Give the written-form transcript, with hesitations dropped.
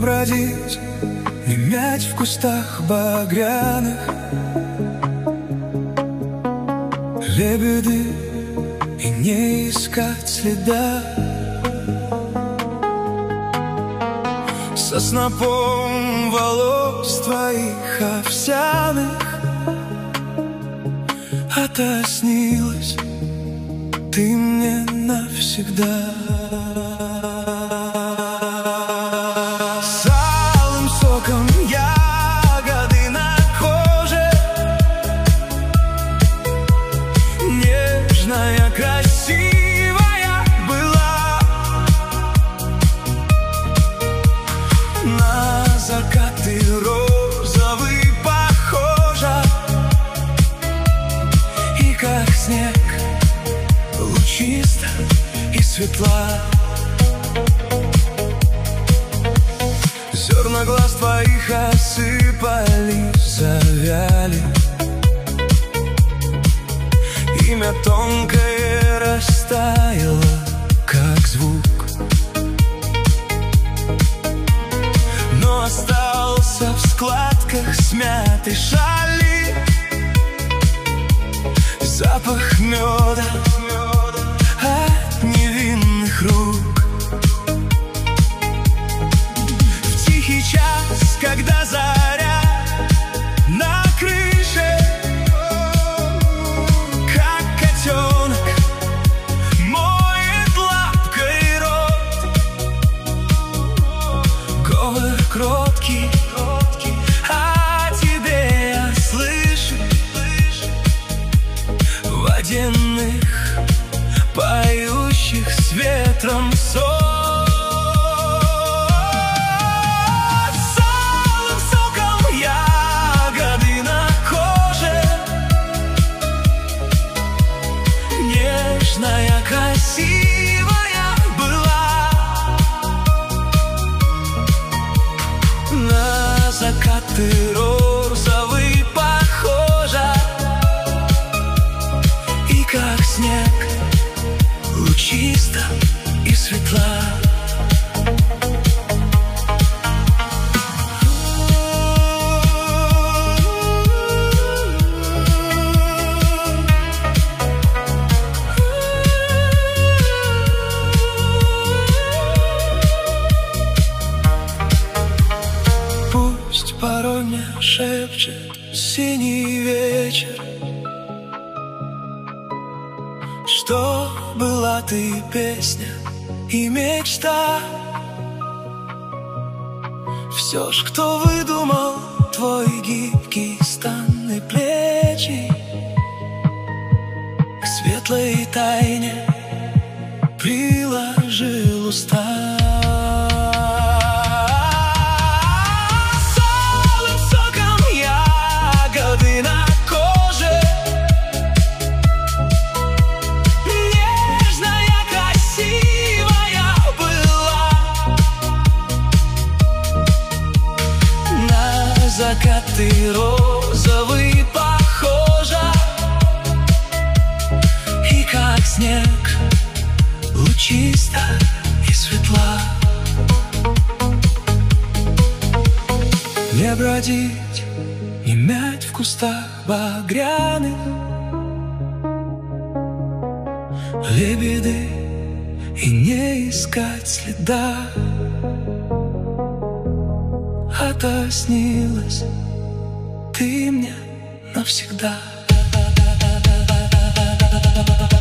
бродить, не мять в кустах багряных, лебеды и не искать следа. Со снопом волос твоих овсяных отоснилась ты мне навсегда. С алым соком ягоды на коже, нежная, красивая была. На закаты розовый похожа, и как снег лучиста и светла. Зерна глаз твоих осыпались, завяли, имя тонкое растаяло, как звук, но остался в складках смятой шали запах меда от невинных рук. В тихий час, когда заря на крыше, как котенок моет лапкой рот, говор кроткий о тебе я слышу, водяных, поющих с ветром сон. С алым соком ягоды на коже, нежная, красивая была. На закаты розовый похожа, и как снег лучиста и светла. Пусть порой мне шепчет синий вечер, что была ты песня и мечта. Все ж, кто выдумал твой гибкий стан и плечи, к светлой тайне приложил уста. Закаты розовый похожа, и как снег лучиста и светла. Не бродить, не мять в кустах багряных, лебеды и не искать следа. Отоснилась ты мне навсегда.